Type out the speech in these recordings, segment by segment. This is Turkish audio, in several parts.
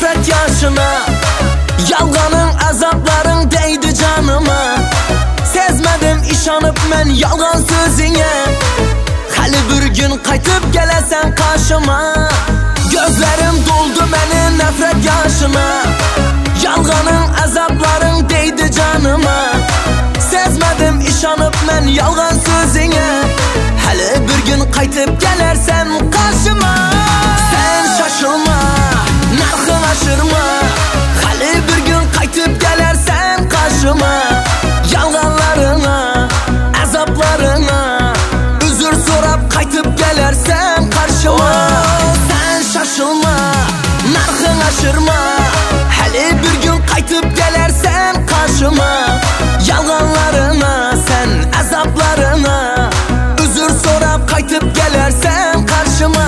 nefret yaşına. Yalganın azapların değdi canıma. Sezmedim işanıp men yalgan sözüne. Hali bir gün qaytıp gelesen karşıma. Gözlerim doldu menin nefret yaşına. Yalganın azapların değdi canıma. Sezmedim işanıp men yalgan sözüne. Hali bir gün qaytıp gelersen karşıma. Sen şaşırma, narxın aşırma. Hali bir gün qaytıp gelersen karşıma. Yalganlarına, azaplarına özür sorap qaytıp gelersen karşıma. Sen şaşırma, narxın aşırma. Hali bir gün qaytıp gelersen karşıma. Yalganlarına, sen azaplarına özür sorap qaytıp gelersen karşıma.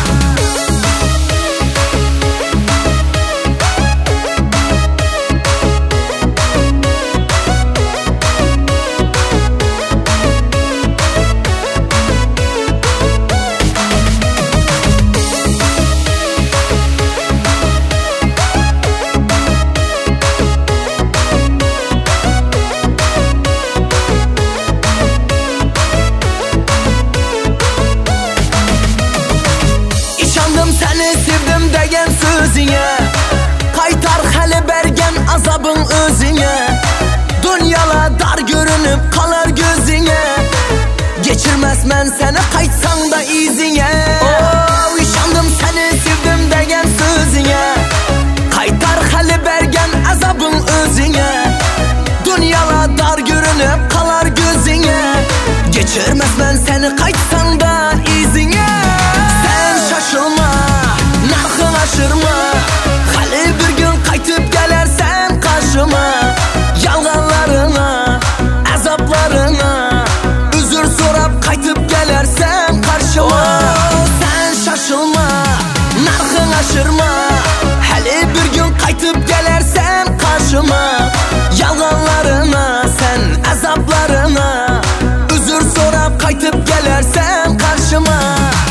Seni sevdim degen sözüne. Qaytar hali bergen azabın özüne. Dünyala dar görünüp kalar gözüne. Geçirmez men seni qaytsan da izine. Oh, işandım seni sevdim degen sözüne. Qaytar hali bergen azabın özüne. Dünyala dar görünüp kalar gözüne. Geçirmez men seni qaytsan da izine. Sen şaşırma, narxın aşırma. Hali bir gün qaytıp gelersen karşıma. Yalganlarına, azaplarına özür sorap qaytıp gelersen karşıma. Sen şaşırma, narxın aşırma. Hali bir gün qaytıp gelersen karşıma. Yalganlarına, sen azaplarına özür sorap qaytıp gelersen karşıma.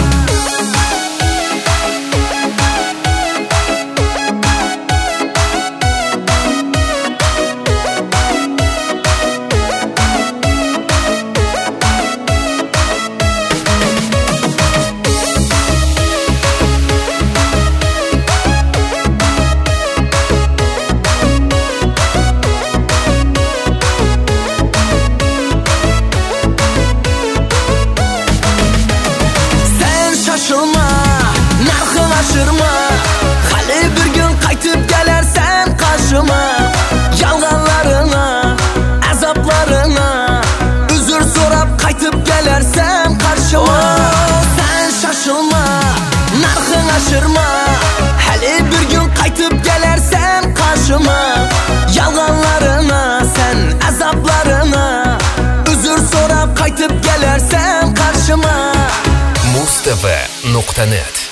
Narxın aşırma. Hali bir gün qaytıp gelersen karşıma. Yalganlarına, azaplarına özür sorap qaytıp gelersen karşıma. Sen şaşırma, narxın aşırma. Hali bir gün qaytıp gelersen karşıma. Yalganlarına, sen azaplarına özür sorap qaytıp gelersen karşıma. Mustv.net